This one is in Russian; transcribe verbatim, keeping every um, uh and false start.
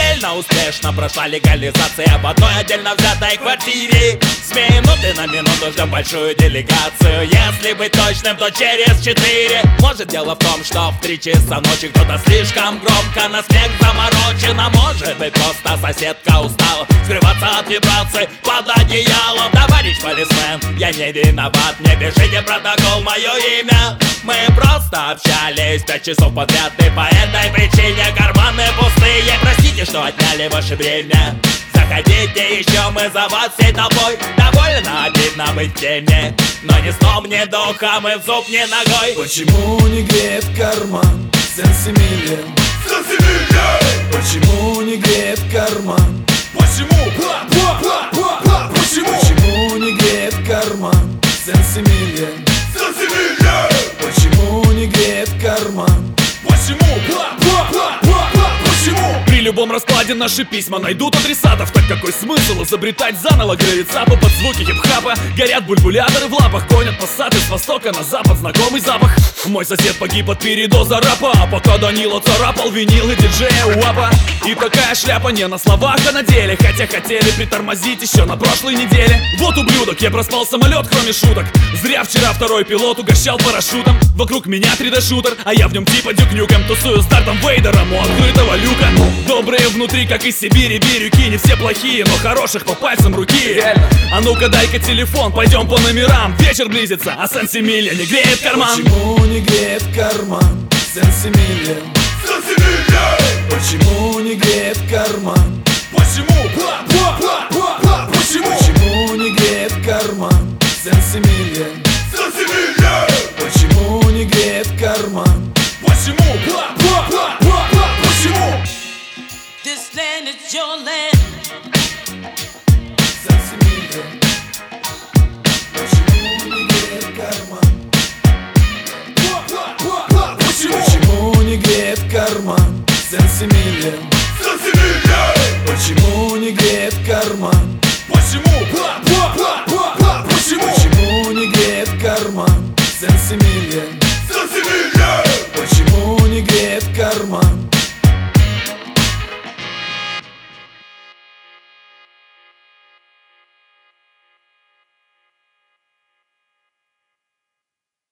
Предельно успешно прошла легализация в одной отдельно взятой квартире. С минуты на минуту ждем большую делегацию. Если быть точным, то через четыре. Может, дело в том, что в три часа ночи кто-то слишком громко на снег заморочен. А может быть, просто соседка устала скрываться от вибраций под одеялом. Товарищ полисмен, я не виноват, не пишите протокол, мое имя. Мы просто общались пять часов подряд, и по этой причине карманы пустые. Простите, что отняли ваше время. Заходите еще, мы за вас всей толпой. Довольно обидно быть в теме, но ни сном, ни духом и в зуб, ни ногой. Почему не греет карман Сен-Симилиан? Сен-Симилиан! Почему не греет карман? Почему? Почему? Почему не греет карман Сен-Симилиан? Сен-Симилиан! Почему не греет карман? Почему? Почему? При любом раскладе наши письма найдут адресатов. Так какой смысл изобретать заново гравицапы под звуки хип-хапа? Горят бульбуляторы в лапах, гонят пассаты с востока на запад. Знакомый запах. Мой сосед погиб от передоза рапа, а пока Данила царапал винилы диджея Уапа. И такая шляпа не на словах, а на деле. Хотя хотели притормозить еще на прошлой неделе. Вот ублюдок, я проспал самолет, кроме шуток. Зря вчера второй пилот угощал парашютом. Вокруг меня три дэ-шутер, а я в нем типа Дюк Нюкем. Тусую с Дартом Вейдером у открытого люка. Добрые внутри, как из Сибири, бирюки. Не все плохие, но хороших по пальцам руки. Реально. А ну-ка дай-ка телефон, пойдем по номерам. Вечер близится, а Сен-Симилиан не греет карман. Почему не греет карман Сен-Симилиан? Сен-Симилиан! Почему не греет карман? Почему? Почему? Почему не греет карман Сен-Симилиан? Сен-Симилиан! Почему не греет карман? Почему? Почему? This land is your land. Сен-Симилиан. Почему не греет карман? Почему? Почему не греет карман Сен-Симилиан?